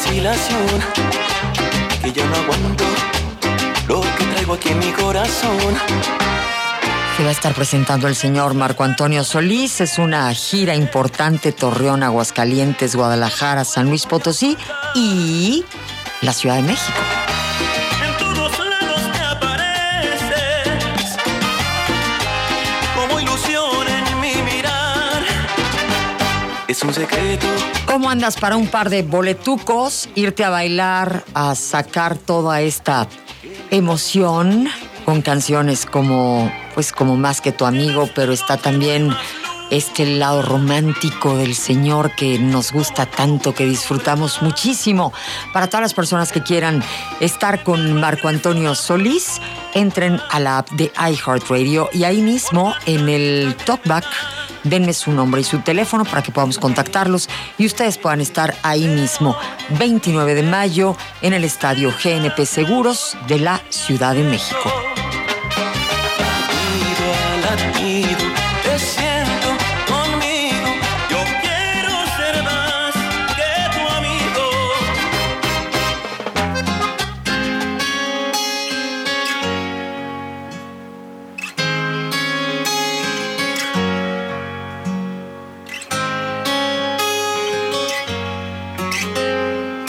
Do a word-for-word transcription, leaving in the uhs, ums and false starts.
vacilación, que ya no aguanto lo que traigo aquí en mi corazón. Se va a estar presentando el señor Marco Antonio Solís. Es una gira importante: Torreón, Aguascalientes, Guadalajara, San Luis Potosí y la Ciudad de México. En todos lados te apareces como ilusión en mi mirar. Es un secreto. ¿Cómo andas para un par de boletucos? Irte a bailar, a sacar toda esta emoción con canciones como, pues como Más que tu amigo, pero está también este lado romántico del señor que nos gusta tanto, que disfrutamos muchísimo. Para todas las personas que quieran estar con Marco Antonio Solís, entren a la app de iHeartRadio y ahí mismo en el talkback denme su nombre y su teléfono para que podamos contactarlos y ustedes puedan estar ahí mismo, veintinueve de mayo, en el Estadio G N P Seguros de la Ciudad de México.